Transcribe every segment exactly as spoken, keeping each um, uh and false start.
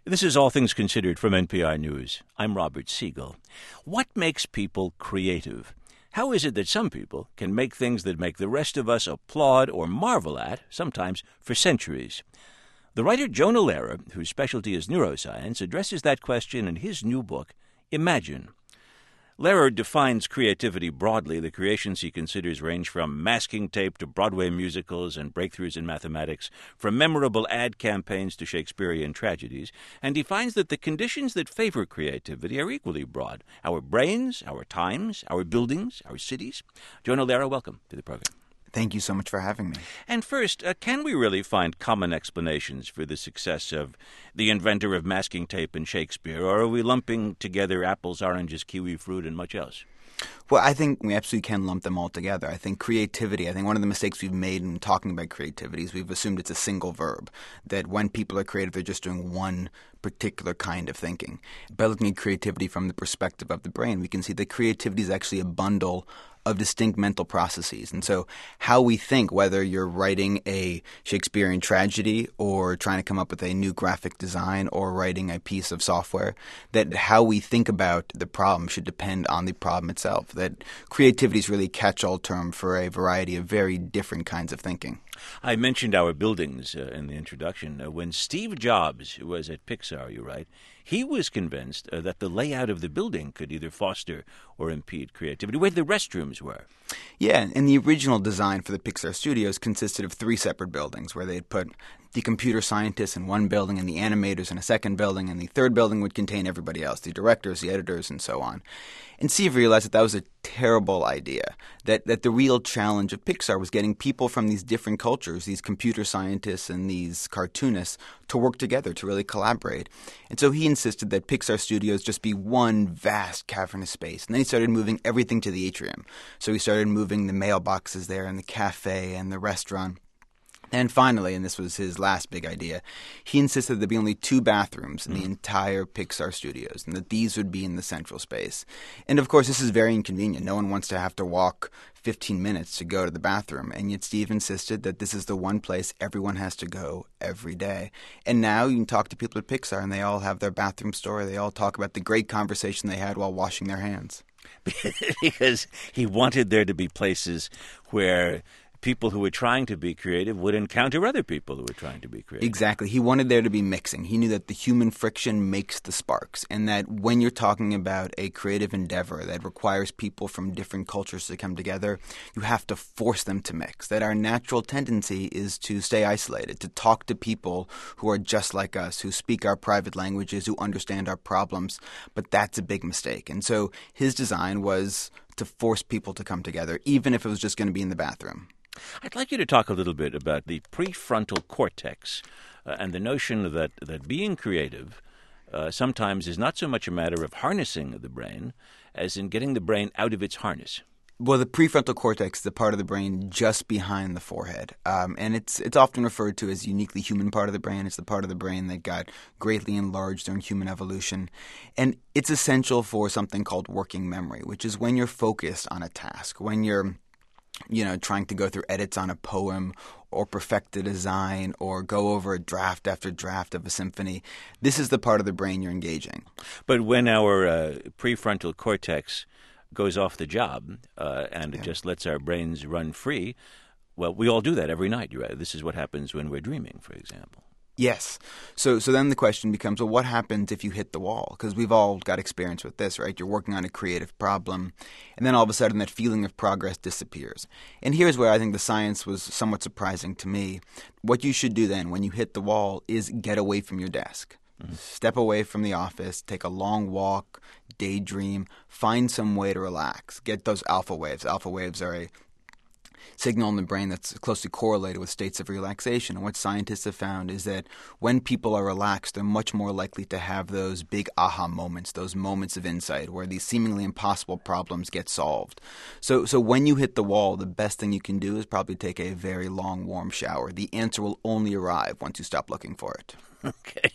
This is All Things Considered from N P R News. I'm Robert Siegel. What makes people creative? How is it that some people can make things that make the rest of us applaud or marvel at, sometimes for centuries? The writer Jonah Lehrer, whose specialty is neuroscience, addresses that question in his new book, Imagine. Lehrer defines creativity broadly. The creations he considers range from masking tape to Broadway musicals and breakthroughs in mathematics, from memorable ad campaigns to Shakespearean tragedies, and he finds that the conditions that favor creativity are equally broad. Our brains, our times, our buildings, our cities. Jonah Lehrer, welcome to the program. Thank you so much for having me. And first, uh, can we really find common explanations for the success of the inventor of masking tape and Shakespeare, or are we lumping together apples, oranges, kiwi fruit, and much else? Well, I think we absolutely can lump them all together. I think creativity, I think one of the mistakes we've made in talking about creativity is we've assumed it's a single verb, that when people are creative, they're just doing one particular kind of thinking. By looking at creativity from the perspective of the brain, we can see that creativity is actually a bundle of distinct mental processes. And so how we think, whether you're writing a Shakespearean tragedy or trying to come up with a new graphic design or writing a piece of software, that how we think about the problem should depend on the problem itself. That creativity is really a catch-all term for a variety of very different kinds of thinking. I mentioned our buildings uh, in the introduction. Uh, when Steve Jobs was at Pixar, you write, he was convinced uh, that the layout of the building could either foster or impede creativity, where the restrooms were. Yeah, and the original design for the Pixar studios consisted of three separate buildings where they'd put the computer scientists in one building and the animators in a second building, and the third building would contain everybody else, the directors, the editors, and so on. And Steve realized that that was a terrible idea, that, that the real challenge of Pixar was getting people from these different cultures, these computer scientists and these cartoonists, to work together, to really collaborate. And so he insisted that Pixar Studios just be one vast cavernous space. And then he started moving everything to the atrium. So he started moving the mailboxes there and the cafe and the restaurant. And finally, and this was his last big idea, he insisted that there be only two bathrooms in the entire Pixar studios, and that these would be in the central space. And of course, this is very inconvenient. No one wants to have to walk fifteen minutes to go to the bathroom, and yet Steve insisted that this is the one place everyone has to go every day. And now you can talk to people at Pixar, and they all have their bathroom story. They all talk about the great conversation they had while washing their hands. Because he wanted there to be places where people who were trying to be creative would encounter other people who were trying to be creative. Exactly. He wanted there to be mixing. He knew that the human friction makes the sparks, and that when you're talking about a creative endeavor that requires people from different cultures to come together, you have to force them to mix. That our natural tendency is to stay isolated, to talk to people who are just like us, who speak our private languages, who understand our problems. But that's a big mistake. And so his design was to force people to come together, even if it was just going to be in the bathroom. I'd like you to talk a little bit about the prefrontal cortex uh, and the notion that, that being creative uh, sometimes is not so much a matter of harnessing the brain as in getting the brain out of its harness. Well, the prefrontal cortex is the part of the brain just behind the forehead, um, and it's it's often referred to as the uniquely human part of the brain. It's the part of the brain that got greatly enlarged during human evolution, and it's essential for something called working memory, which is when you're focused on a task, when you're you know, trying to go through edits on a poem or perfect a design or go over a draft after draft of a symphony. This is the part of the brain you're engaging. But when our uh, prefrontal cortex goes off the job uh, and it Yeah. just lets our brains run free, well, we all do that every night. You're right. This is what happens when we're dreaming, for example. Yes. So so then the question becomes, well, what happens if you hit the wall? Because we've all got experience with this, right? You're working on a creative problem, and then all of a sudden that feeling of progress disappears. And here's where I think the science was somewhat surprising to me. What you should do then when you hit the wall is get away from your desk. Mm-hmm. Step away from the office, take a long walk, daydream, find some way to relax. Get those alpha waves. Alpha waves are a signal in the brain that's closely correlated with states of relaxation. And what scientists have found is that when people are relaxed, they're much more likely to have those big aha moments, those moments of insight where these seemingly impossible problems get solved. So so when you hit the wall, the best thing you can do is probably take a very long, warm shower. The answer will only arrive once you stop looking for it. Okay.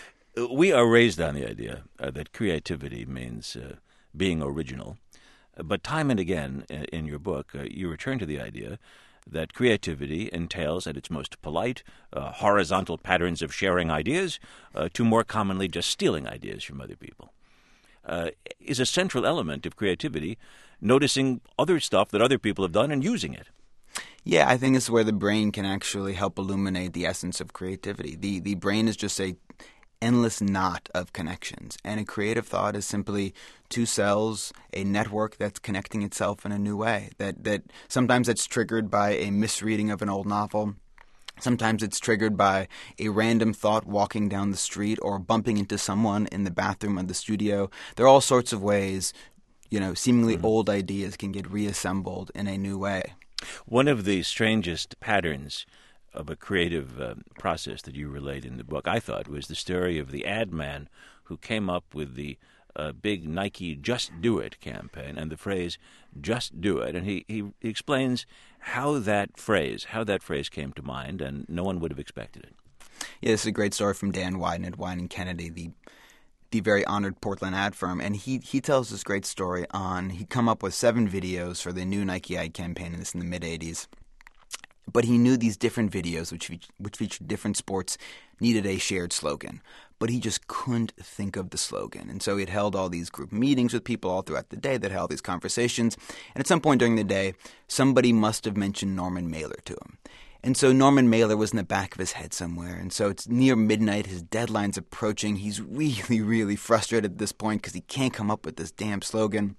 We are raised on the idea uh, that creativity means uh, being original. But time and again in your book, uh, you return to the idea that creativity entails, at its most polite, uh, horizontal patterns of sharing ideas uh, to more commonly just stealing ideas from other people. Uh, is a central element of creativity, noticing other stuff that other people have done and using it. Yeah, I think this is where the brain can actually help illuminate the essence of creativity. The the brain is just a endless knot of connections, and a creative thought is simply two cells, a network that's connecting itself in a new way. That that sometimes it's triggered by a misreading of an old novel. Sometimes it's triggered by a random thought walking down the street or bumping into someone in the bathroom of the studio. There are all sorts of ways, you know, seemingly mm-hmm. old ideas can get reassembled in a new way. One of the strangest patterns of a creative uh, process that you relate in the book, I thought, was the story of the ad man who came up with the uh, big Nike Just Do It campaign and the phrase, just do it. And he, he, he explains how that phrase, how that phrase came to mind, and no one would have expected it. Yeah, this is a great story from Dan Wieden at Wieden Kennedy, the the very honored Portland ad firm. And he, he tells this great story on, he'd come up with seven videos for the new Nike ad campaign, and this in the mid-eighties. But he knew these different videos, which which featured different sports, needed a shared slogan. But he just couldn't think of the slogan. And so he'd held all these group meetings with people all throughout the day that held these conversations. And at some point during the day, somebody must have mentioned Norman Mailer to him. And so Norman Mailer was in the back of his head somewhere. And so it's near midnight. His deadline's approaching. He's really, really frustrated at this point because he can't come up with this damn slogan.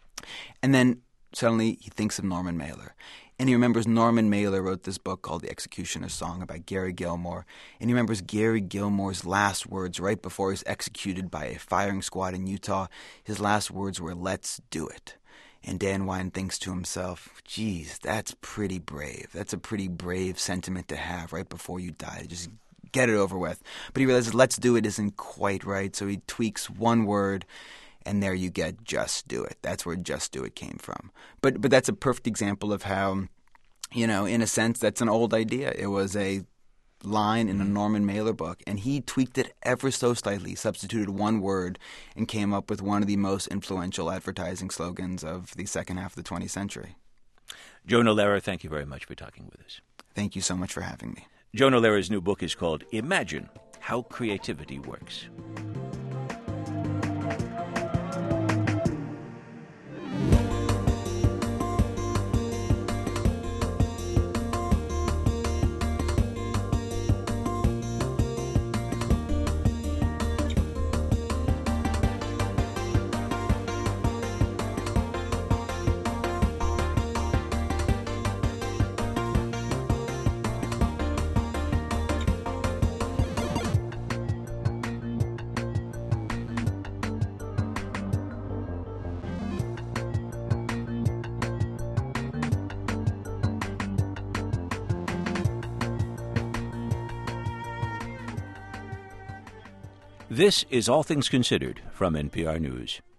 And then suddenly he thinks of Norman Mailer. And he remembers Norman Mailer wrote this book called The Executioner's Song about Gary Gilmore. And he remembers Gary Gilmore's last words right before he was executed by a firing squad in Utah. His last words were, "Let's do it." And Dan Wieden thinks to himself, geez, that's pretty brave. That's a pretty brave sentiment to have right before you die. Just get it over with. But he realizes "let's do it" isn't quite right. So he tweaks one word. And there you get "just do it." That's where "just do it" came from. But but that's a perfect example of how, you know, in a sense, that's an old idea. It was a line in a Norman Mailer book, and he tweaked it ever so slightly, substituted one word, and came up with one of the most influential advertising slogans of the second half of the twentieth century. Joe Nolera, thank you very much for talking with us. Thank you so much for having me. Joe Nolera's new book is called Imagine How Creativity Works. This is All Things Considered from N P R News.